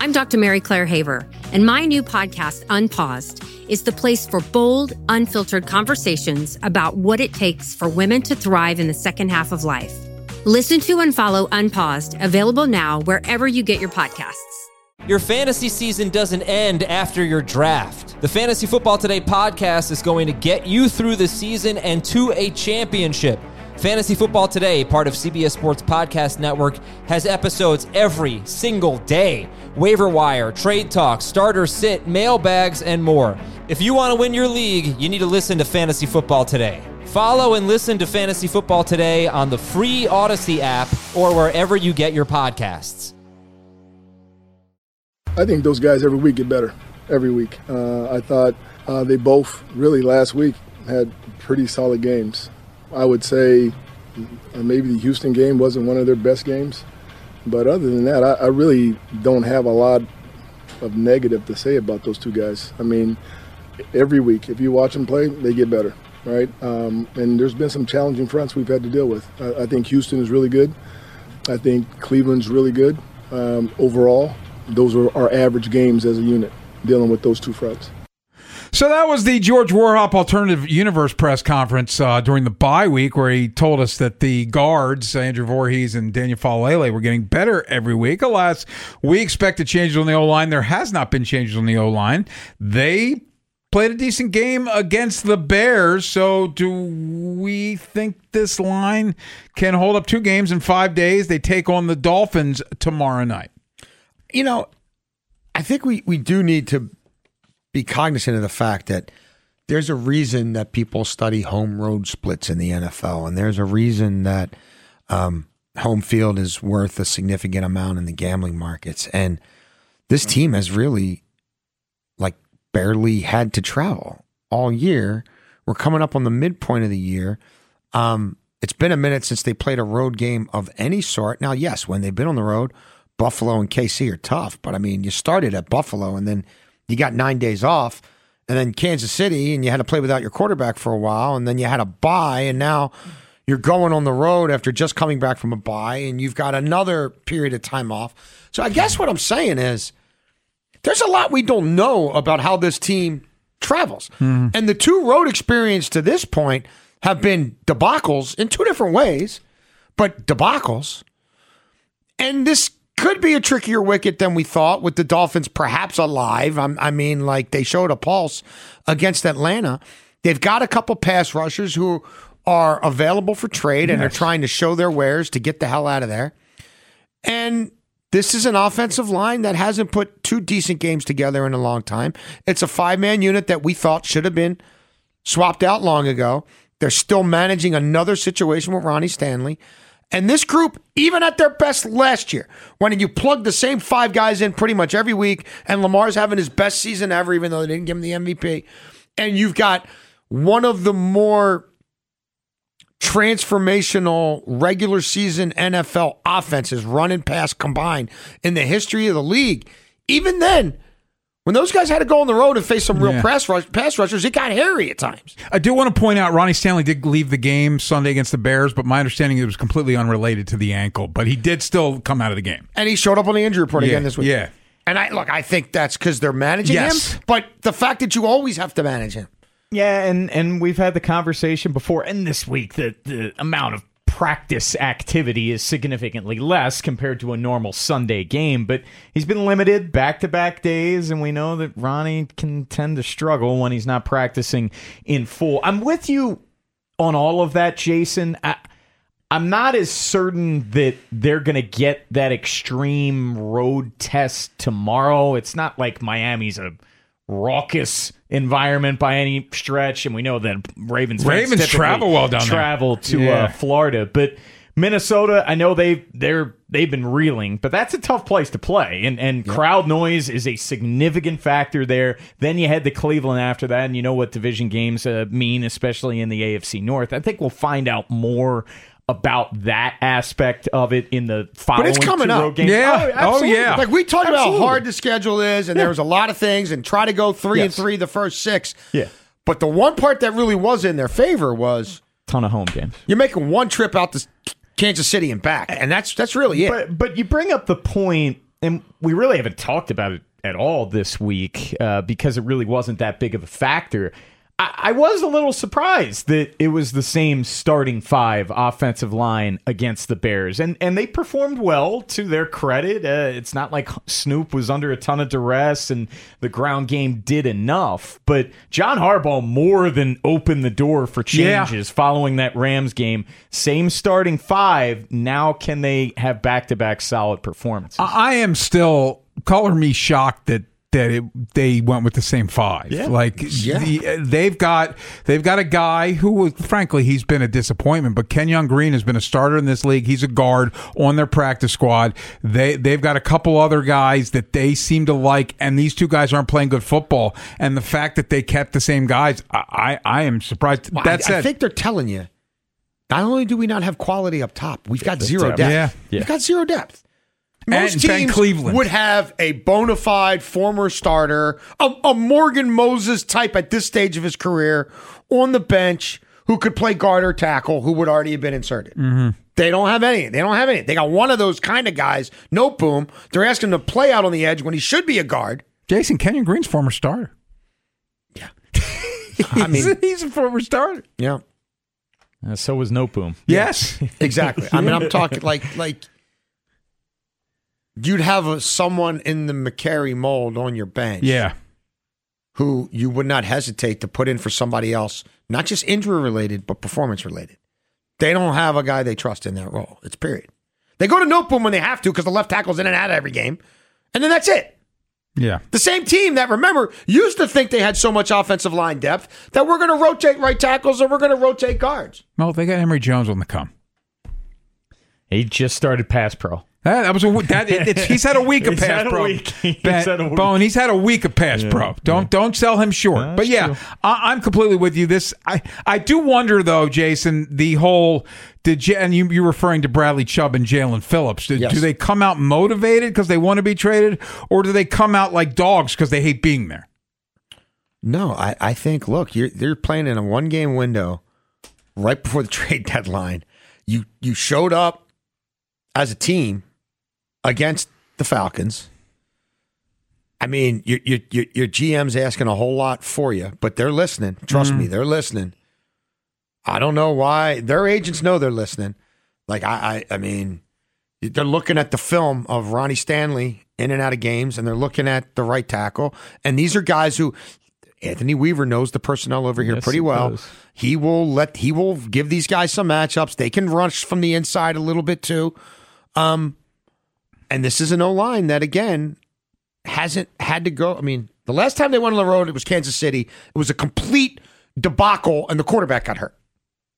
I'm Dr. Mary Claire Haver, and my new podcast, Unpaused, is the place for bold, unfiltered conversations about what it takes for women to thrive in the second half of life. Listen to and follow Unpaused, available now wherever you get your podcasts. Your fantasy season doesn't end after your draft. The Fantasy Football Today podcast is going to get you through the season and to a championship. Fantasy Football Today, part of CBS Sports Podcast Network, has episodes every single day. Waiver wire, trade talk, starter sit, mailbags, and more. If you want to win your league, you need to listen to Fantasy Football Today. Follow and listen to Fantasy Football Today on the free Odyssey app or wherever you get your podcasts. I think those guys every week get better. Every week. I thought they both really last week had pretty solid games. I would say maybe the Houston game wasn't one of their best games. But other than that, I really don't have a lot of negative to say about those two guys. I mean, every week, if you watch them play, they get better, right? And there's been some challenging fronts we've had to deal with. I think Houston is really good. I think Cleveland's really good. Overall, those are our average games as a unit, dealing with those two fronts. So that was the George Warhop Alternative Universe press conference during the bye week, where he told us that the guards, Andrew Voorhees and Daniel Falele, were getting better every week. Alas, we expected changes on the O-line. There has not been changes on the O-line. They played a decent game against the Bears. So do we think this line can hold up 2 games in 5 days? They take on the Dolphins tomorrow night. You know, I think we do need to be cognizant of the fact that there's a reason that people study home road splits in the NFL, and there's a reason that home field is worth a significant amount in the gambling markets. And this team has really barely had to travel all year. We're coming up on the midpoint of the year. It's been a minute since they played a road game of any sort. Now, yes, when they've been on the road, Buffalo and KC are tough, but I mean, you started at Buffalo and then you got 9 days off, and then Kansas City, and you had to play without your quarterback for a while, and then you had a bye, and now you're going on the road after just coming back from a bye, and you've got another period of time off. So I guess what I'm saying is there's a lot we don't know about how this team travels. Mm. And the 2 road experiences to this point have been debacles in 2 different ways, but debacles. And this could be a trickier wicket than we thought, with the Dolphins perhaps alive. I mean, they showed a pulse against Atlanta. They've got a couple pass rushers who are available for trade and are trying to show their wares to get the hell out of there. And this is an offensive line that hasn't put 2 decent games together in a long time. It's a 5-man unit that we thought should have been swapped out long ago. They're still managing another situation with Ronnie Stanley. And this group, even at their best last year, when you plug the same 5 guys in pretty much every week, and Lamar's having his best season ever, even though they didn't give him the MVP, and you've got one of the more transformational regular season NFL offenses, run and pass combined, in the history of the league, even then, when those guys had to go on the road and face some real pass rushers, it got hairy at times. I do want to point out Ronnie Stanley did leave the game Sunday against the Bears, but my understanding it was completely unrelated to the ankle. But he did still come out of the game. And he showed up on the injury report again this week. Yeah. And I think that's because they're managing him. But the fact that you always have to manage him. Yeah, and we've had the conversation before, and this week, the amount of practice activity is significantly less compared to a normal Sunday game, but he's been limited back-to-back days, and we know that Ronnie can tend to struggle when he's not practicing in full. I'm with you on all of that, Jason. I'm not as certain that they're going to get that extreme road test tomorrow. It's not like Miami's a raucous environment by any stretch, and we know that Ravens travel well down to Florida, but Minnesota, I know they've been reeling, but that's a tough place to play, and crowd noise is a significant factor there. Then you head to Cleveland after that, and you know what division games mean, especially in the AFC North. I think we'll find out more about that aspect of it in the following but it's coming up. Games. Yeah. Oh, yeah. Like we talked about how hard the schedule is, and there was a lot of things, and try to go 3-3 the first 6. Yeah. But the one part that really was in their favor was ton of home games. You're making one trip out to Kansas City and back, and that's really it. But you bring up the point, And we really haven't talked about it at all this week because it really wasn't that big of a factor. I was a little surprised that it was the same starting 5 offensive line against the Bears. And they performed well, to their credit. It's not like Snoop was under a ton of duress and the ground game did enough. But John Harbaugh more than opened the door for changes following that Rams game. Same starting 5. Now can they have back-to-back solid performances? I am still, color me shocked that they went with the same 5. They've got a guy who, frankly, he's been a disappointment. But Kenyon Green has been a starter in this league. He's a guard on their practice squad. They've got a couple other guys that they seem to like, and these 2 guys aren't playing good football. And the fact that they kept the same guys, I am surprised. Well, That said, I think they're telling you, not only do we not have quality up top, we've got zero depth. Yeah. We've got zero depth. Most teams Cleveland would have a bona fide former starter, a Morgan Moses type at this stage of his career on the bench who could play guard or tackle who would already have been inserted. Mm-hmm. They don't have any. They got one of those kind of guys, no boom. They're asking him to play out on the edge when he should be a guard. Jason, Kenyon Green's former starter. Yeah. I mean, he's a former starter. Yeah. So was No Boom. Yes. Exactly. I mean, I'm talking like you'd have someone in the McCary mold on your bench. Yeah. Who you would not hesitate to put in for somebody else, not just injury-related, but performance-related. They don't have a guy they trust in that role. It's period. They go to no boom when they have to because the left tackle's in and out of every game, and then that's it. Yeah. The same team that, remember, used to think they had so much offensive line depth that we're going to rotate right tackles or we're going to rotate guards. Well, they got Emory Jones on the come. He just started pass pro. He's had a week of pass pro. Bone, he's had a week of pass pro. Don't sell him short. But yeah, I'm completely with you. I do wonder though, Jason, the whole and you're referring to Bradley Chubb and Jalen Phillips. Do they come out motivated because they want to be traded, or do they come out like dogs because they hate being there? No, I think look, you're playing in a 1-game window right before the trade deadline. You showed up as a team against the Falcons. I mean, your GM's asking a whole lot for you, but they're listening. Trust me, they're listening. I don't know why. Their agents know they're listening. Like, I mean, they're looking at the film of Ronnie Stanley in and out of games, and they're looking at the right tackle. And these are guys who Anthony Weaver knows the personnel over here pretty well. Does. He will give these guys some matchups. They can rush from the inside a little bit too. And this is an O-line that, again, hasn't had to go. I mean, the last time they went on the road, it was Kansas City. It was a complete debacle, and the quarterback got hurt.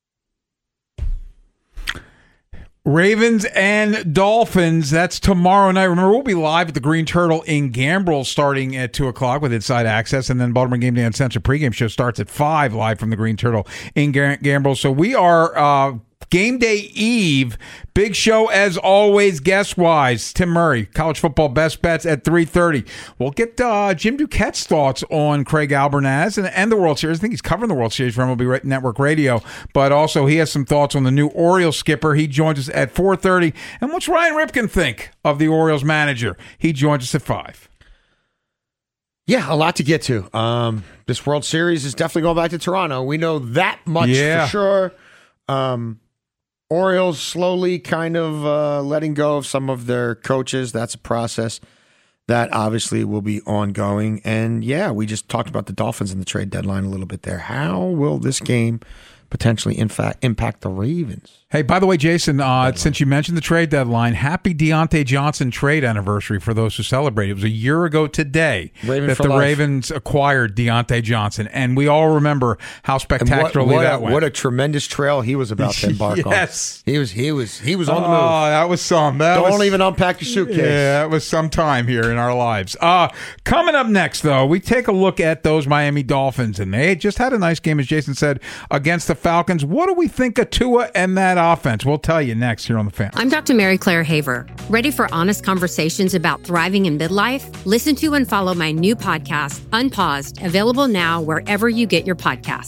Ravens and Dolphins, that's tomorrow night. Remember, we'll be live at the Green Turtle in Gambrel starting at 2 o'clock with Inside Access, and then Baltimore Game Day Uncensored pregame show starts at 5 live from the Green Turtle in Gambrel. So we are game day eve. Big show as always, guest-wise. Tim Murray, college football best bets at 3:30. We'll get Jim Duquette's thoughts on Craig Albernaz and the World Series. I think he's covering the World Series for MLB Network Radio, but also he has some thoughts on the new Orioles skipper. He joins us at 4:30. And what's Ryan Ripken think of the Orioles manager? He joins us at 5. Yeah, a lot to get to. This World Series is definitely going back to Toronto. We know that much for sure. Orioles slowly kind of letting go of some of their coaches. That's a process that obviously will be ongoing. And yeah, we just talked about the Dolphins and the trade deadline a little bit there. How will this game potentially impact the Ravens? Hey, by the way, Jason, since you mentioned the trade deadline, happy Deontay Johnson trade anniversary for those who celebrate. It was a year ago today that the Ravens acquired Deontay Johnson, and we all remember how spectacularly that went. What a tremendous trail he was about to embark on. Yes. He was on the move. Oh, that was some. Don't even unpack your suitcase. Yeah, that was some time here in our lives. Coming up next, though, we take a look at those Miami Dolphins, and they just had a nice game, as Jason said, against the Falcons. What do we think of Tua and that offense? We'll tell you next here on The Fan. I'm Dr. Mary Claire Haver. Ready for honest conversations about thriving in midlife? Listen to and follow my new podcast, Unpaused, available now wherever you get your podcasts.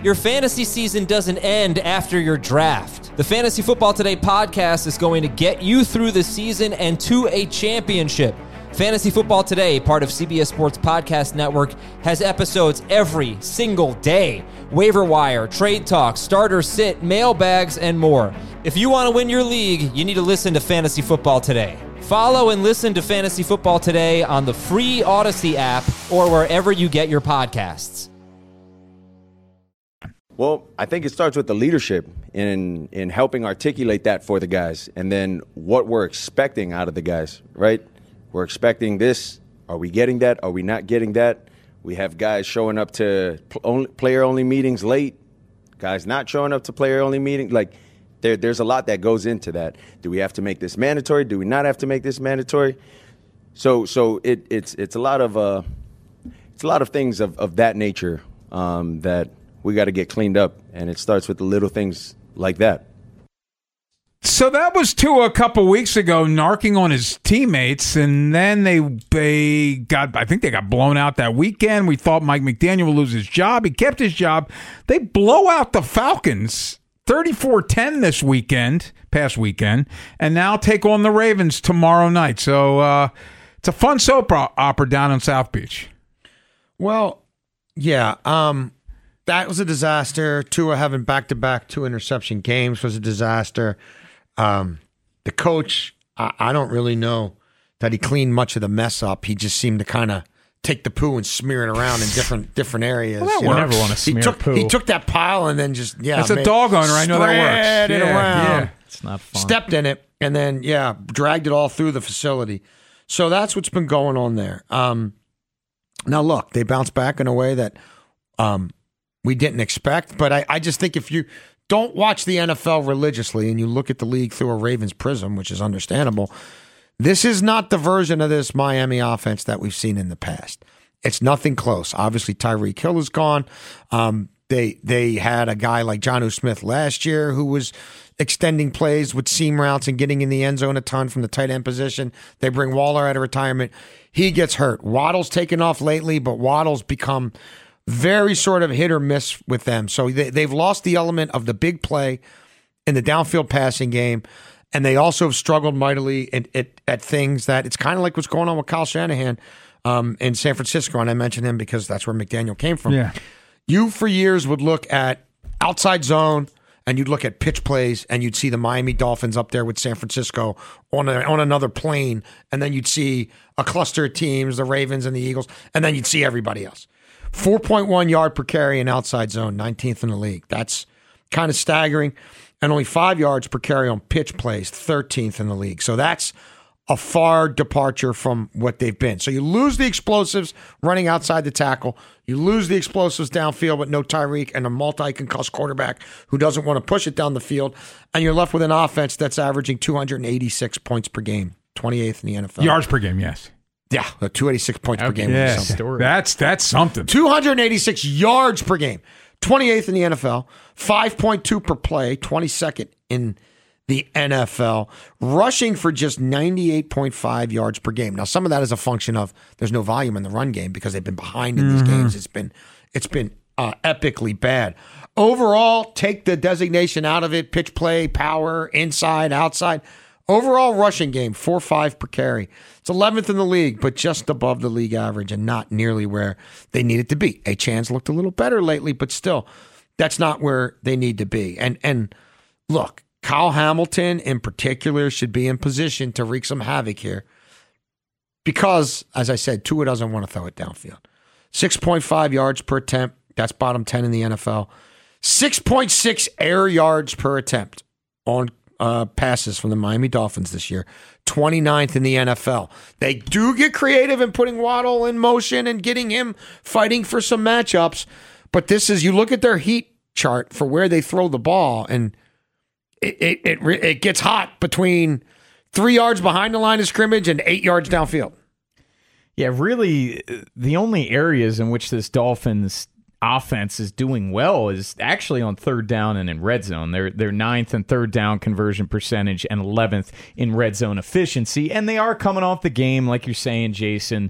Your fantasy season doesn't end after your draft. The Fantasy Football Today podcast is going to get you through the season and to a championship. Fantasy Football Today, part of CBS Sports Podcast Network, has episodes every single day. Waiver wire, trade talk, starter sit, mailbags, and more. If you want to win your league, you need to listen to Fantasy Football Today. Follow and listen to Fantasy Football Today on the free Odyssey app or wherever you get your podcasts. Well, I think it starts with the leadership in helping articulate that for the guys, and then what we're expecting out of the guys, right? We're expecting this. Are we getting that? Are we not getting that? We have guys showing up to player-only meetings late, guys not showing up to player-only meetings. Like, there's a lot that goes into that. Do we have to make this mandatory? Do we not have to make this mandatory? So it's a lot of things of that nature that we got to get cleaned up, and it starts with the little things like that. So that was Tua a couple weeks ago, narking on his teammates, and then they got blown out that weekend. We thought Mike McDaniel would lose his job. He kept his job. They blow out the Falcons 34-10 past weekend, and now take on the Ravens tomorrow night. So it's a fun soap opera down in South Beach. Well, yeah, that was a disaster. Tua having back-to-back 2-interception games was a disaster. The coach, I don't really know that he cleaned much of the mess up. He just seemed to kind of take the poo and smear it around in different areas. Well, you never want to smear poo. He took that pile and then just, That's a dog owner. I know that works. Spread it around. Yeah. It's not fun. Stepped in it and then, dragged it all through the facility. So that's what's been going on there. Now, look, they bounced back in a way that we didn't expect, but I just think if you don't watch the NFL religiously and you look at the league through a Ravens prism, which is understandable, this is not the version of this Miami offense that we've seen in the past. It's nothing close. Obviously, Tyreek Hill is gone. They had a guy like Jonnu Smith last year who was extending plays with seam routes and getting in the end zone a ton from the tight end position. They bring Waller out of retirement. He gets hurt. Waddle's taken off lately, but Waddle's become very sort of hit or miss with them. So they've lost the element of the big play in the downfield passing game, and they also have struggled mightily at things that it's kind of like what's going on with Kyle Shanahan in San Francisco, and I mentioned him because that's where McDaniel came from. Yeah. You, for years, would look at outside zone, and you'd look at pitch plays, and you'd see the Miami Dolphins up there with San Francisco on another plane, and then you'd see a cluster of teams, the Ravens and the Eagles, and then you'd see everybody else. 4.1 yard per carry in outside zone, 19th in the league. That's kind of staggering. And only 5 yards per carry on pitch plays, 13th in the league. So that's a far departure from what they've been. So you lose the explosives running outside the tackle. You lose the explosives downfield with no Tyreek and a multi-concussed quarterback who doesn't want to push it down the field. And you're left with an offense that's averaging 286 points per game, 28th in the NFL. Yards per game, yes. Yeah, 286 points per game. Yeah, that's something. 286 yards per game, 28th in the NFL, 5.2 per play, 22nd in the NFL, rushing for just 98.5 yards per game. Now, some of that is a function of there's no volume in the run game because they've been behind in these games. It's been epically bad. Overall, take the designation out of it, pitch play, power, inside, outside. Overall rushing game, 4.5 per carry. It's 11th in the league, but just above the league average and not nearly where they need it to be. Achane's looked a little better lately, but still, that's not where they need to be. And look, Kyle Hamilton in particular should be in position to wreak some havoc here because, as I said, Tua doesn't want to throw it downfield. 6.5 yards per attempt. That's bottom 10 in the NFL. 6.6 air yards per attempt on passes from the Miami Dolphins this year. 29th in the NFL. They do get creative in putting Waddle in motion and getting him fighting for some matchups. But this is, you look at their heat chart for where they throw the ball, and it gets hot between 3 yards behind the line of scrimmage and 8 yards downfield. Yeah, really, the only areas in which this Dolphins offense is doing well is actually on third down and in red zone. They're 9th in third down conversion percentage and 11th in red zone efficiency. And they are coming off the game, like you're saying, Jason,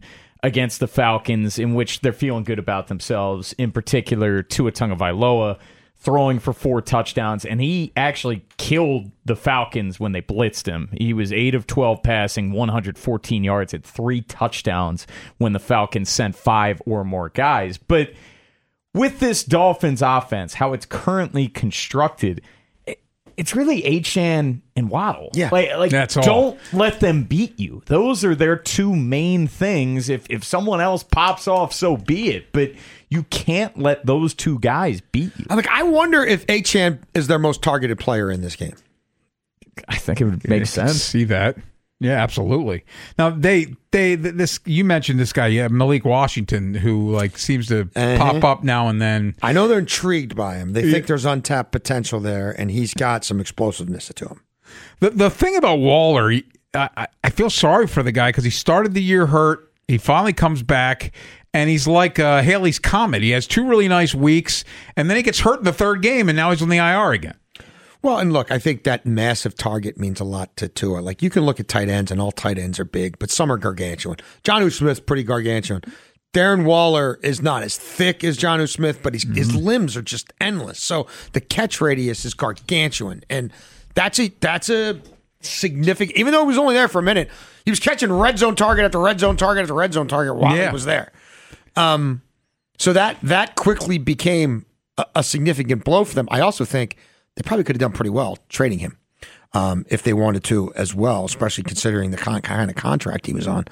against the Falcons in which they're feeling good about themselves, in particular Tua Tagovailoa throwing for 4 touchdowns, and he actually killed the Falcons when they blitzed him. He was 8 of 12 passing, 114 yards, had 3 touchdowns when the Falcons sent 5 or more guys. But with this Dolphins offense, how it's currently constructed, it's really Achane and Waddle. Yeah, like that's all. Don't let them beat you. Those are their 2 main things. If someone else pops off, so be it. But you can't let those 2 guys beat you. I wonder if Achane is their most targeted player in this game. I think it would make sense. See that? Yeah, absolutely. Now this you mentioned this guy, Malik Washington, who seems to pop up now and then. I know they're intrigued by him. They think there's untapped potential there, and he's got some explosiveness to him. The thing about Waller, I feel sorry for the guy because he started the year hurt. He finally comes back, and he's like Haley's Comet. He has 2 really nice weeks, and then he gets hurt in the 3rd game, and now he's on the IR again. Well, and look, I think that massive target means a lot to Tua. You can look at tight ends, and all tight ends are big, but some are gargantuan. Jonnu Smith's pretty gargantuan. Darren Waller is not as thick as Jonnu Smith, but his limbs are just endless. So the catch radius is gargantuan, and that's a significant. Even though he was only there for a minute, he was catching red zone target after red zone target after red zone target while he was there. So that quickly became a significant blow for them. I also think they probably could have done pretty well trading him if they wanted to as well, especially considering the kind of contract he was on.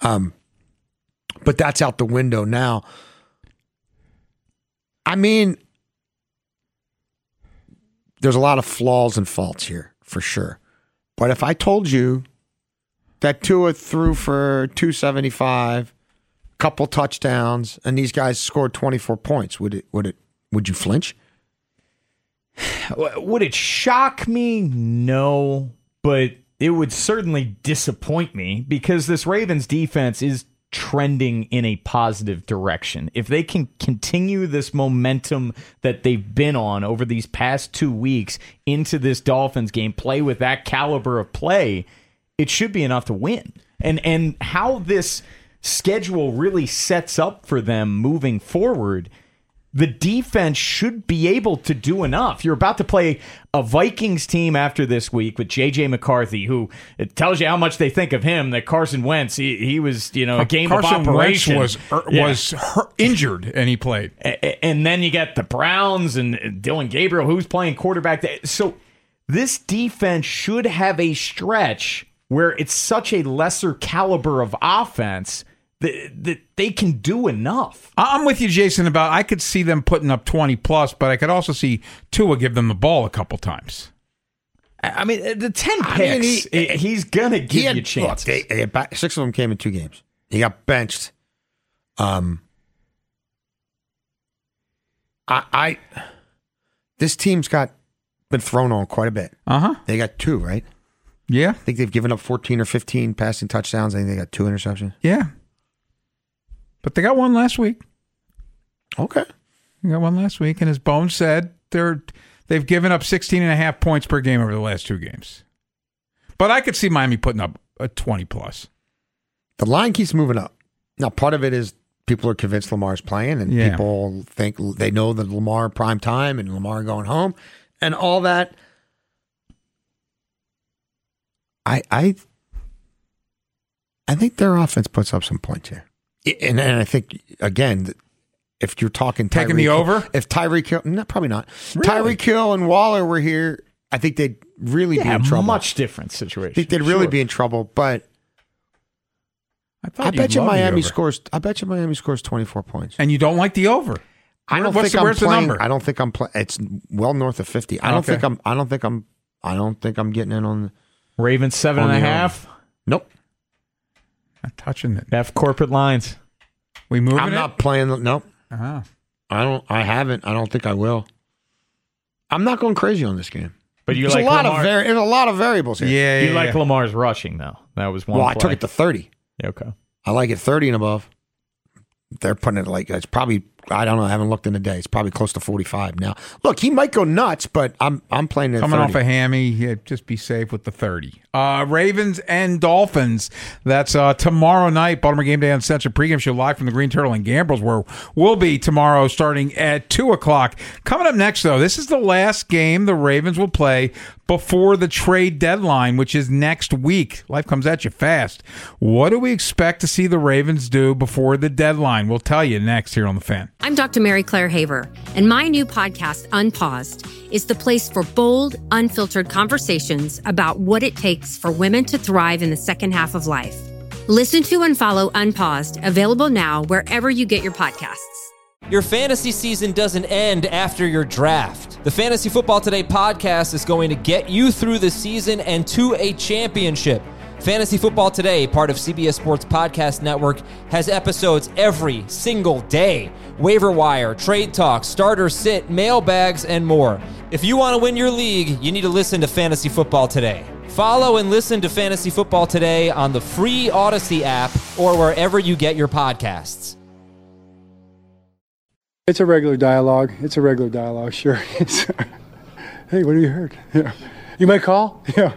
But that's out the window now. I mean, there's a lot of flaws and faults here, for sure. But if I told you that Tua threw for 275, couple touchdowns, and these guys scored 24 points, would you flinch? Would it shock me? No, but it would certainly disappoint me because this Ravens defense is trending in a positive direction. If they can continue this momentum that they've been on over these past 2 weeks into this Dolphins game, play with that caliber of play, it should be enough to win. And how this schedule really sets up for them moving forward, the defense should be able to do enough. You're about to play a Vikings team after this week with J.J. McCarthy, who it tells you how much they think of him, that Carson Wentz, he was, a game Carson of operation. Wentz was injured, and he played. And then you got the Browns and Dylan Gabriel, who's playing quarterback. So this defense should have a stretch where it's such a lesser caliber of offense that they can do enough. I'm with you, Jason, about I could see them putting up 20-plus, but I could also see Tua give them the ball a couple times. I mean, the 10 picks, he's going to give you chances. Look, 6 of them came in 2 games. He got benched. This team's been thrown on quite a bit. They got 2, right? Yeah. I think they've given up 14 or 15 passing touchdowns. I think they got 2 interceptions. Yeah. But they got one last week. Okay. They got one last week, and as Bones said, they've given up 16.5 points per game over the last 2 games. But I could see Miami putting up a 20-plus. The line keeps moving up. Now, part of it is people are convinced Lamar's playing, and people think they know that Lamar prime time and Lamar going home and all that. I think their offense puts up some points here. And I think, again, if you're talking taking the over, if Tyreek Hill, no, probably not. Really? Tyreek Hill and Waller were here, I think they'd really be in trouble. Much different situation. I think they'd really be in trouble. But I bet you Miami scores. I bet you Miami scores 24 points. And you don't like the over? Where's the number? I don't think I'm playing. It's well north of 50. I don't think I'm getting in on Ravens 7.5. Nope. Not touching it. F corporate lines. We moving I'm not playing. Nope. Uh-huh. I haven't. I don't think I will. I'm not going crazy on this game. But there's a lot of variables here. Yeah, you like Lamar's rushing though. That was one. Well, play. I took it to 30. Okay. I like it 30 and above. They're putting it it's probably I don't know. I haven't looked in a day. It's probably close to 45 now. Look, he might go nuts, but I'm playing it. Coming off a hammy, just be safe with the 30. Ravens and Dolphins. That's tomorrow night. Baltimore Game Day on Central Pregame Show live from the Green Turtle and Gambrels, where we'll be tomorrow starting at 2 o'clock. Coming up next, though, this is the last game the Ravens will play before the trade deadline, which is next week. Life comes at you fast. What do we expect to see the Ravens do before the deadline? We'll tell you next here on The Fan. I'm Dr. Mary Claire Haver, and my new podcast, Unpaused, is the place for bold, unfiltered conversations about what it takes for women to thrive in the second half of life. Listen to and follow Unpaused, available now wherever you get your podcasts. Your fantasy season doesn't end after your draft. The Fantasy Football Today podcast is going to get you through the season and to a championship. Fantasy Football Today, part of CBS Sports Podcast Network, has episodes every single day. Waiver wire, trade talk, starter sit, mailbags, and more. If you want to win your league, you need to listen to Fantasy Football Today. Follow and listen to Fantasy Football Today on the free Odyssey app or wherever you get your podcasts. It's a regular dialogue. Sure. Hey, what have you heard? Yeah. You might call? Yeah.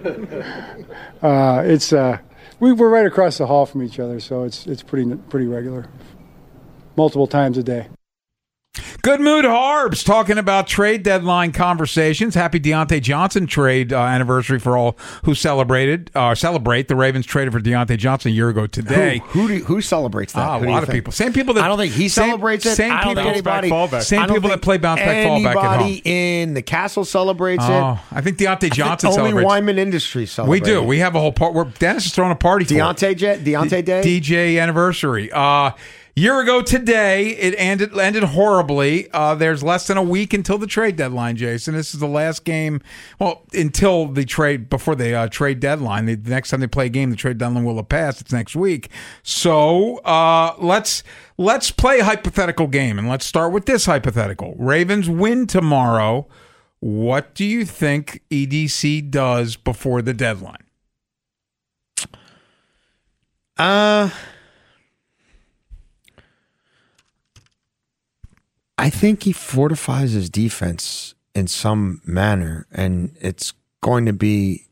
We're right across the hall from each other, so it's pretty regular. Multiple times a day. Good Mood Harbs talking about trade deadline conversations. Happy Deontay Johnson trade anniversary for all who celebrate. The Ravens traded for Deontay Johnson a year ago today. Who celebrates that? A lot of people. Same people that I don't think he celebrates it. Same I don't people, think anybody. Same people that play bounce back fallback at home. Anybody in the castle celebrates it. I think Deontay Johnson only celebrates. Wyman Industries celebrates. We do. We have a whole part where Dennis is throwing a party for Deontay Day? DJ anniversary. Year ago today, it ended horribly. There's less than a week until the trade deadline, Jason. This is the last game. Well, until the trade, before the trade deadline. The next time they play a game, the trade deadline will have passed. It's next week. So let's play a hypothetical game, and let's start with this hypothetical. Ravens win tomorrow. What do you think EDC does before the deadline? I think he fortifies his defense in some manner, and it's going to be,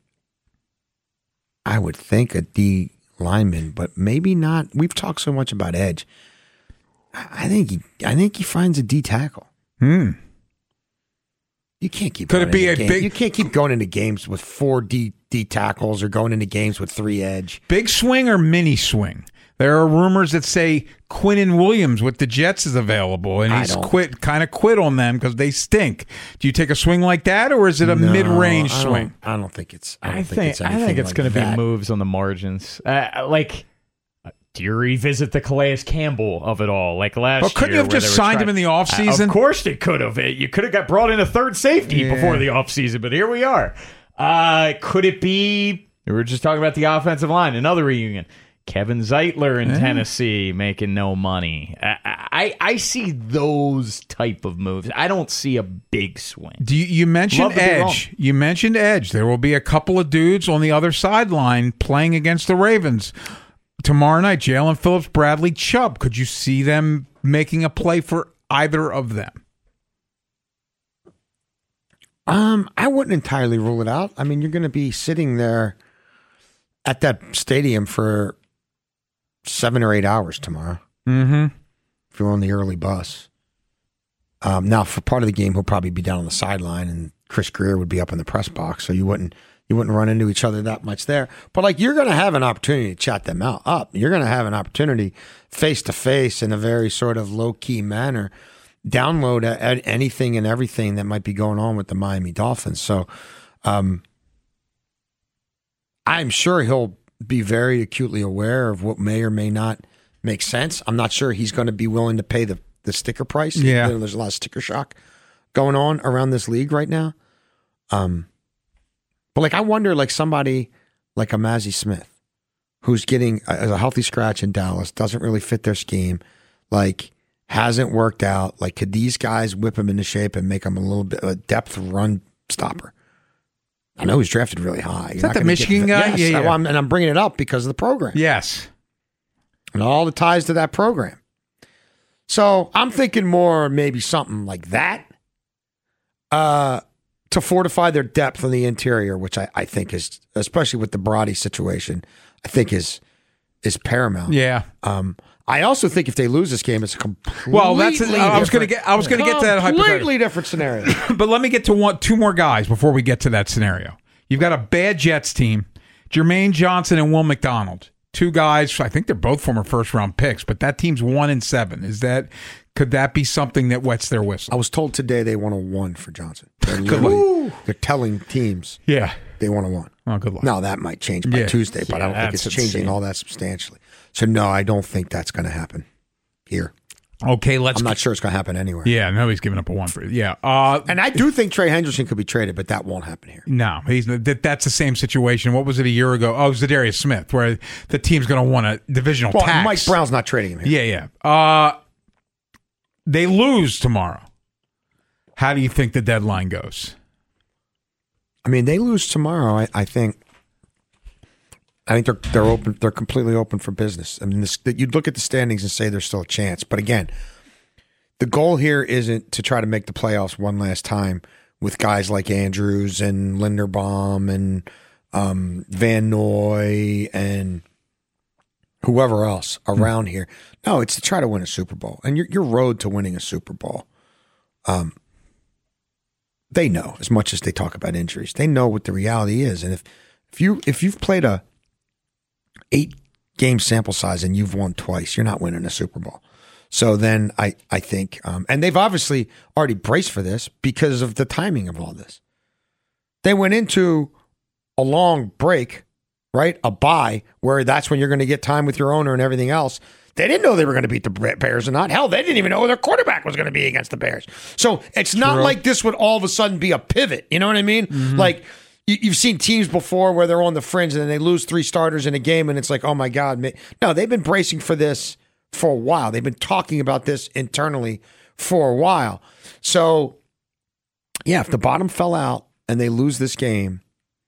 I would think, a D lineman, but maybe not. We've talked so much about edge. I think he finds a D tackle. You can't keep. Could it be a big? You can't keep going into games with 4 D tackles or going into games with 3 edge. Big swing or mini swing? There are rumors that say Quinnen Williams with the Jets is available, and he's quit on them because they stink. Do you take a swing like that, or is it a mid-range swing? I don't think it's. I think it's going to be moves on the margins. Do you revisit the Calais Campbell of it all, like last year? But couldn't you have just signed him in the offseason? Of course they could have. You could have got brought in a third safety before the offseason, but here we are. Could it be? We were just talking about the offensive line, another reunion. Kevin Zeitler in Tennessee making no money. I see those type of moves. I don't see a big swing. You mentioned edge. You mentioned edge. There will be a couple of dudes on the other sideline playing against the Ravens tomorrow night. Jalen Phillips, Bradley Chubb. Could you see them making a play for either of them? I wouldn't entirely rule it out. I mean, you're going to be sitting there at that stadium for 7 or 8 hours tomorrow. If you're on the early bus. Now, for part of the game, he'll probably be down on the sideline, and Chris Greer would be up in the press box, so you wouldn't run into each other that much there. But like, you're going to have an opportunity to chat them up. You're going to have an opportunity face to face in a very sort of low key manner. Download anything and everything that might be going on with the Miami Dolphins. So, I'm sure he'll be very acutely aware of what may or may not make sense. I'm not sure he's going to be willing to pay the sticker price. Yeah. There's a lot of sticker shock going on around this league right now. But like, I wonder, like somebody like a Mazi Smith, who's getting a healthy scratch in Dallas, doesn't really fit their scheme, like hasn't worked out. Like, could these guys whip him into shape and make him a little bit of a depth run stopper? I know he's drafted really high. Is that the Michigan guy? Yes. Yeah. And I'm bringing it up because of the program. Yes. And all the ties to that program. So I'm thinking more maybe something like that to fortify their depth on the interior, which I think is, especially with the Brady situation, I think is paramount. Yeah. I also think if they lose this game, it's a completely I was going to get to that hypothetical. Completely different scenario. But let me get to two more guys before we get to that scenario. You've got a bad Jets team, Jermaine Johnson and Will McDonald. Two guys, I think they're both former first-round picks, but that team's 1-7. Could that be something that wets their whistle? I was told today they want a 1 for Johnson. They're telling teams they want a 1. Oh, good luck. Now, that might change by Tuesday, but I don't think it's changing all that substantially. So, no, I don't think that's going to happen here. Okay, I'm not sure it's going to happen anywhere. Yeah, nobody's giving up a 1 for it. Yeah. And I do think Trey Hendrickson could be traded, but that won't happen here. No, that's the same situation. What was it a year ago? Oh, it was Zadarius Smith, where the team's going to want a divisional tax. Mike Brown's not trading him here. Yeah. They lose tomorrow. How do you think the deadline goes? I mean, they lose tomorrow. I think they're open. They're completely open for business. I mean, you'd look at the standings and say there's still a chance. But again, the goal here isn't to try to make the playoffs one last time with guys like Andrews and Linderbaum and Van Noy and whoever else around here. No, it's to try to win a Super Bowl. And your road to winning a Super Bowl, they know, as much as they talk about injuries, they know what the reality is. And if you've played a 8-game sample size and you've won twice, you're not winning a Super Bowl. So then I think, and they've obviously already braced for this because of the timing of all this. They went into a long break, right? A bye, where that's when you're going to get time with your owner and everything else. They didn't know they were going to beat the Bears or not. Hell, they didn't even know their quarterback was going to be against the Bears. So it's not like this would all of a sudden be a pivot. You know what I mean? Mm-hmm. Like, you've seen teams before where they're on the fringe and then they lose 3 starters in a game and it's like, oh my God. No, they've been bracing for this for a while. They've been talking about this internally for a while. So, yeah, if the bottom fell out and they lose this game,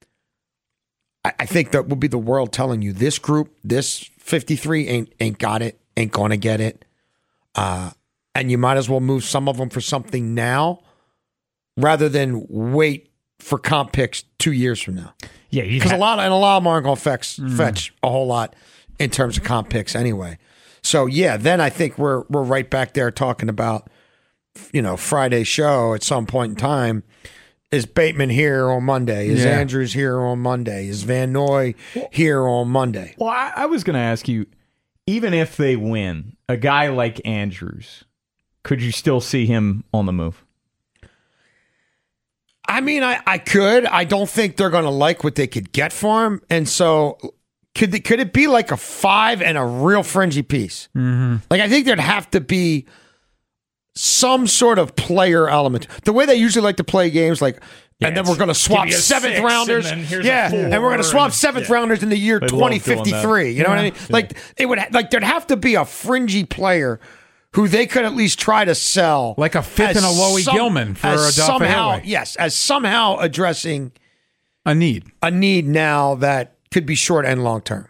I think that will be the world telling you this group, this 53 ain't got it, ain't going to get it. And you might as well move some of them for something now rather than wait for comp picks 2 years from now. Yeah, because a lot of them aren't going to fetch a whole lot in terms of comp picks anyway. So yeah, then I think we're right back there talking about, Friday's show at some point in time. Is Bateman here on Monday? Is Andrews here on Monday? Is Van Noy here on Monday? Well, I was going to ask you, even if they win, a guy like Andrews, could you still see him on the move? I mean, I could. I don't think they're going to like what they could get for him. And so could it be like a 5 and a real fringy piece? Mm-hmm. Like, I think there'd have to be some sort of player element. The way they usually like to play games, like, and then we're going to swap 7th rounders. And we're going to swap 7th rounders in the year 2053. You know what I mean? Yeah. Like, it would there'd have to be a fringy player who they could at least try to sell, like a 5th and a Loie Gilman for a somehow, as somehow addressing a need now that could be short and long term.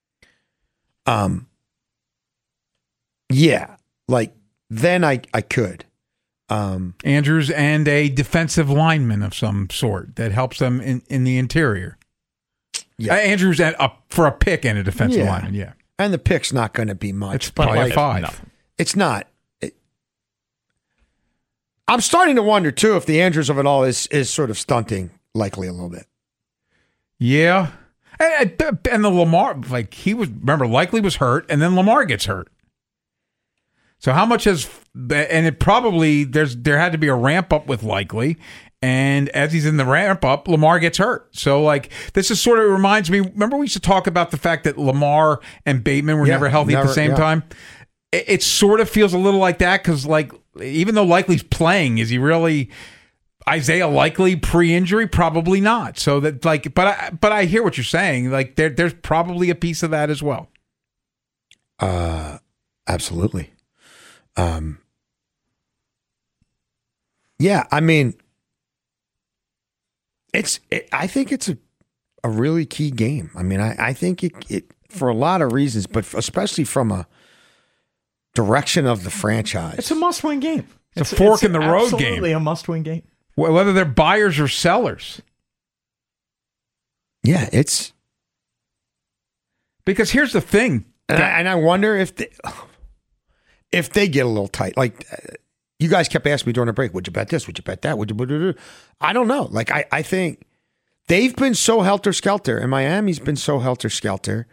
Yeah, like. Then I could. Andrews and a defensive lineman of some sort that helps them in the interior. Yeah. Andrews for a pick and a defensive lineman, yeah. And the pick's not going to be much. It's probably a 5. Nothing. It's not. I'm starting to wonder, too, if the Andrews of it all is sort of stunting likely a little bit. Yeah. And the Lamar, likely was hurt, and then Lamar gets hurt. So how much and it probably, there had to be a ramp up with Likely, and as he's in the ramp up, Lamar gets hurt. So this is sort of reminds me, remember we used to talk about the fact that Lamar and Bateman were never healthy at the same time? It sort of feels a little like that because even though Likely's playing, is he really Isaiah Likely pre-injury? Probably not. So that but I hear what you're saying. There's probably a piece of that as well. Absolutely. Yeah, I mean, I think it's a really key game. I mean, I think it for a lot of reasons, but especially from direction of the franchise. It's a must-win game. It's a fork-in-the-road game. Absolutely a must-win game. Whether they're buyers or sellers. Yeah, it's... Because here's the thing. And I wonder if they get a little tight. Like, you guys kept asking me during the break, would you bet this? Would you bet that? Would you... I don't know. Like, I think they've been so helter-skelter, and Miami's been so helter-skelter.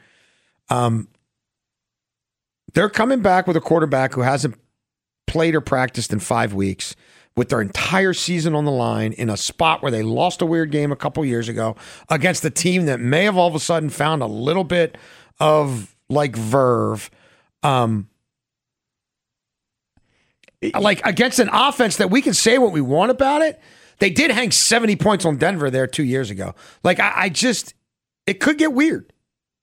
They're coming back with a quarterback who hasn't played or practiced in 5 weeks, with their entire season on the line in a spot where they lost a weird game a couple years ago against a team that may have all of a sudden found a little bit of like verve. Like against an offense that we can say what we want about it. They did hang 70 points on Denver there 2 years ago. Like it could get weird.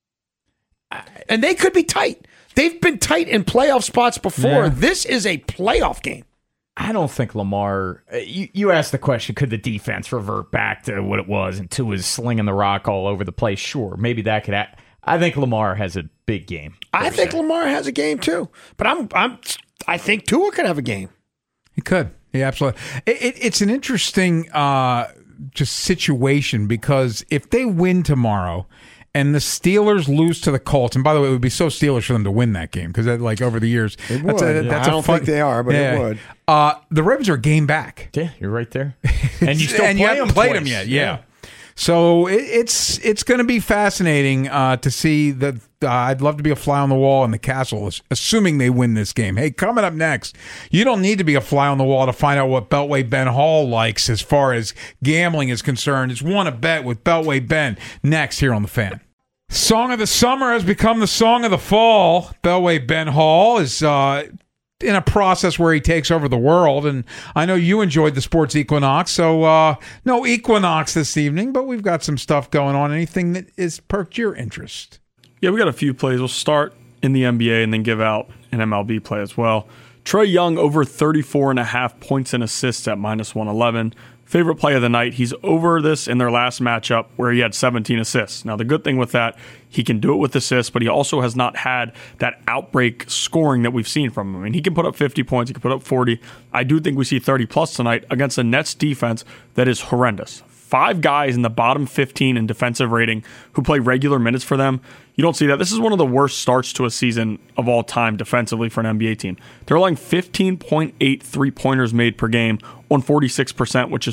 And they could be tight. They've been tight in playoff spots before. Yeah. This is a playoff game. I don't think Lamar... You asked the question, could the defense revert back to what it was and Tua's slinging the rock all over the place? Sure, maybe that could... I think Lamar has a big game. I think Lamar has a game too. But I think Tua could have a game. He could. Yeah, absolutely. It's an interesting just situation because if they win tomorrow... and the Steelers lose to the Colts. And by the way, it would be so Steelers for them to win that game because, like, over the years, I don't think they are, but it would. The Ravens are a game back. Yeah, you're right there. And you still and you haven't played them yet. Yeah. So it's going to be fascinating to see that. I'd love to be a fly on the wall in the castle, assuming they win this game. Hey, coming up next, you don't need to be a fly on the wall to find out what Beltway Ben Hall likes as far as gambling is concerned. It's Won a Bet with Beltway Ben next here on The Fan. Song of the summer has become the song of the fall. Beltway Ben Hall is in a process where he takes over the world, and I know you enjoyed the Sports Equinox, so no Equinox this evening, but we've got some stuff going on. Anything that has perked your interest? Yeah, we got a few plays. We'll start in the NBA and then give out an MLB play as well. Trae Young over 34.5 points and assists at -111. Favorite play of the night. He's over this in their last matchup where he had 17 assists. Now, the good thing with that, he can do it with assists, but he also has not had that outbreak scoring that we've seen from him. I mean, he can put up 50 points. He can put up 40. I do think we see 30-plus tonight against a Nets defense that is horrendous. 5 guys in the bottom 15 in defensive rating who play regular minutes for them. You don't see that. This is one of the worst starts to a season of all time defensively for an NBA team. They're allowing 15.8 three-pointers made per game on 46%, which is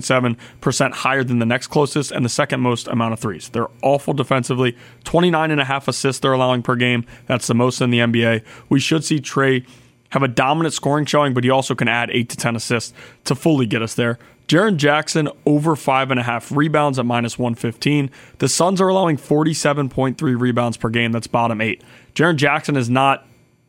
4.7% higher than the next closest and the second most amount of threes. They're awful defensively. 29.5 assists they're allowing per game. That's the most in the NBA. We should see Trae have a dominant scoring showing, but he also can add 8 to 10 assists to fully get us there. Jaren Jackson over 5.5 rebounds at -115. The Suns are allowing 47.3 rebounds per game. That's bottom 8. Jaren Jackson is not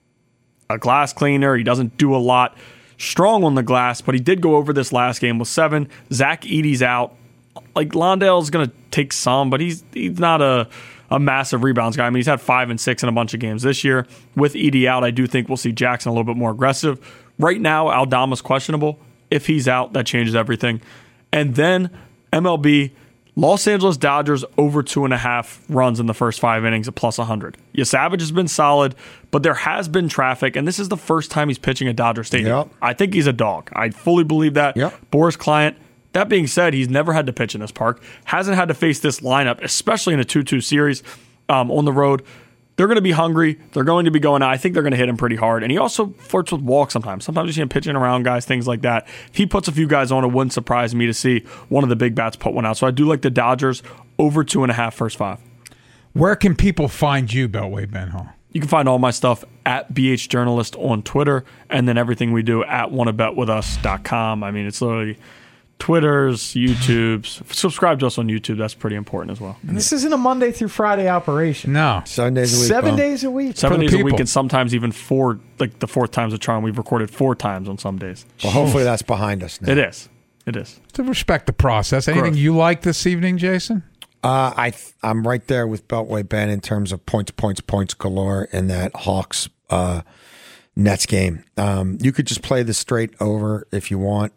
a glass cleaner. He doesn't do a lot strong on the glass, but he did go over this last game with 7. Zach Edey's out. Like, Londale's going to take some, but he's not a massive rebounds guy. I mean, he's had 5 and 6 in a bunch of games this year. With Edey out, I do think we'll see Jackson a little bit more aggressive. Right now, Aldama's questionable. If he's out, that changes everything. And then MLB, Los Angeles Dodgers over 2.5 runs in the first 5 innings at +100. Yeah, Savage has been solid, but there has been traffic, and this is the first time he's pitching at Dodger Stadium. Yep. I think he's a dog. I fully believe that. Yep. Boris Client. That being said, he's never had to pitch in this park. Hasn't had to face this lineup, especially in a 2-2 series on the road. They're going to be hungry. They're going to be going out. I think they're going to hit him pretty hard. And he also flirts with walks sometimes. Sometimes you see him pitching around guys, things like that. If he puts a few guys on, it wouldn't surprise me to see one of the big bats put one out. So I do like the Dodgers over 2.5 first 5. Where can people find you, Beltway Ben Hall? You can find all my stuff at BH Journalist on Twitter, and then everything we do at wannabetwithus.com. I mean, it's literally Twitters, YouTubes. Subscribe to us on YouTube. That's pretty important as well. And this isn't a Monday through Friday operation. No. 7 days a week. 7 days a week. 7 the days a week, people. and sometimes even 4, like the 4th time's a charm. We've recorded 4 times on some days. Well, hopefully that's behind us now. It is. It is. To respect the process. Anything Growth. you like this evening, Jason? I'm right there with Beltway Ben in terms of points galore in that Hawks Nets game. You could just play the straight over if you want.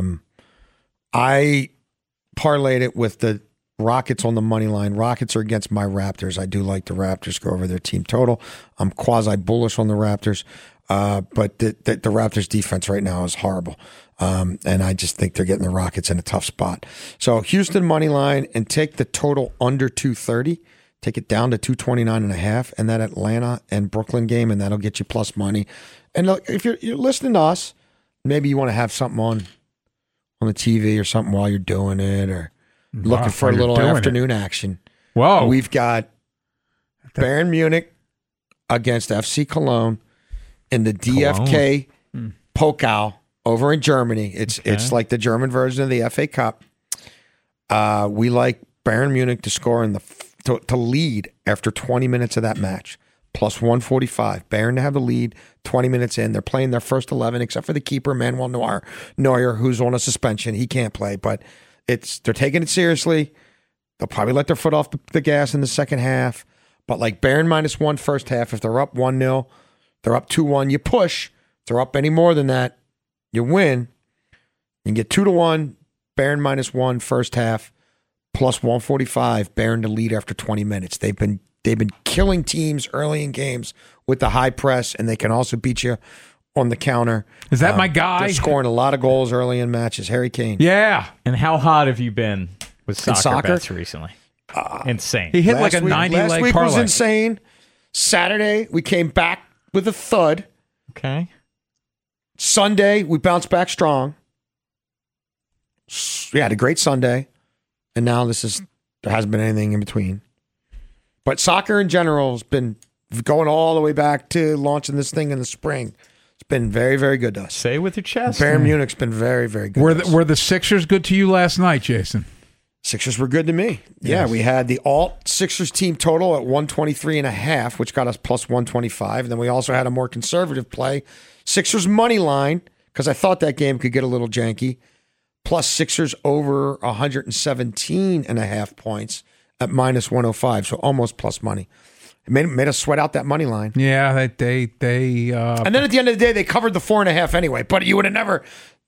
I parlayed it with the Rockets on the money line. Rockets are against my Raptors. I do like the Raptors go over their team total. I'm quasi bullish on the Raptors. But the Raptors defense right now is horrible. And I just think they're getting the Rockets in a tough spot. So Houston money line and take the total under 230. Take it down to 229.5, and that Atlanta and Brooklyn game, and that'll get you plus money. And look, if you're listening to us, maybe you want to have something on the TV or something while you're doing it, or looking for a little afternoon action. Whoa. We've got Bayern Munich against FC Cologne in the DFK Pokal over in Germany. It's like the German version of the FA Cup. We like Bayern Munich to score to lead after 20 minutes of that match. Plus 145. Bayern to have the lead 20 minutes in. They're playing their first 11, except for the keeper, Manuel Neuer, who's on a suspension. He can't play, but they're taking it seriously. They'll probably let their foot off the gas in the second half. But like Bayern -1 first half, if they're up 1-0, they're up 2-1, you push. If they're up any more than that, you win. You can get 2-1, Bayern -1 first half, plus 145, Bayern to lead after 20 minutes. They've been killing teams early in games with the high press, and they can also beat you on the counter. Is that my guy? They're scoring a lot of goals early in matches. Harry Kane. Yeah. And how hot have you been with soccer bets recently? Insane. He hit like a 90-leg Last week parlay. was insane. Saturday, we came back with a thud. Okay. Sunday, we bounced back strong. We had a great Sunday. And now there hasn't been anything in between. But soccer in general has been going all the way back to launching this thing in the spring. It's been very, very good to us. Say it with your chest. Bayern Munich's been very, very good. Were the Sixers good to you last night, Jason? Sixers were good to me. Yeah, we had the alt Sixers team total at 123.5, which got us plus 125. And then we also had a more conservative play. Sixers money line, because I thought that game could get a little janky. Plus Sixers over 117.5 points at -105, so almost plus money. It made us sweat out that money line. Yeah, they and then at the end of the day, they covered the 4.5 anyway. But you would have never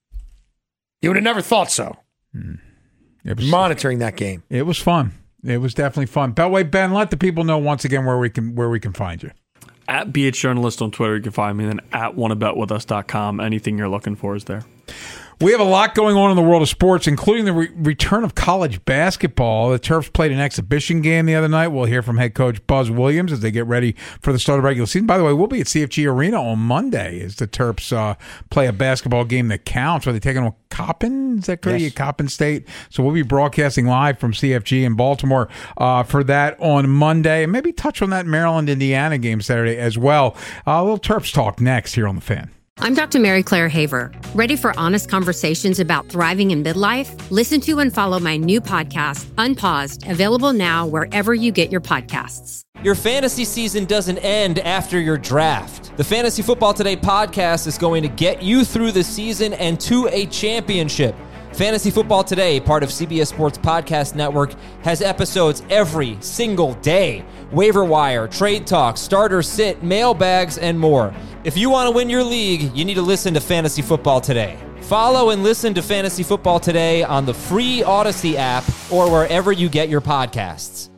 thought so. Monitoring that game, it was fun. It was definitely fun. Beltway Ben, let the people know once again where we can find you. At BH Journalist on Twitter, you can find me, and then at wantabetwithus.com. Anything you're looking for is there. We have a lot going on in the world of sports, including the return of college basketball. The Terps played an exhibition game the other night. We'll hear from head coach Buzz Williams as they get ready for the start of the regular season. By the way, we'll be at CFG Arena on Monday as the Terps play a basketball game that counts. Are they taking on Coppin? Is that correct? Yes. Coppin State. So we'll be broadcasting live from CFG in Baltimore for that on Monday. And maybe touch on that Maryland-Indiana game Saturday as well. A little Terps talk next here on The Fan. I'm Dr. Mary Claire Haver. Ready for honest conversations about thriving in midlife? Listen to and follow my new podcast, Unpaused, available now wherever you get your podcasts. Your fantasy season doesn't end after your draft. The Fantasy Football Today podcast is going to get you through the season and to a championship. Fantasy Football Today, part of CBS Sports Podcast Network, has episodes every single day. Waiver wire, trade talk, starter sit, mailbags, and more. If you want to win your league, you need to listen to Fantasy Football Today. Follow and listen to Fantasy Football Today on the free Odyssey app or wherever you get your podcasts.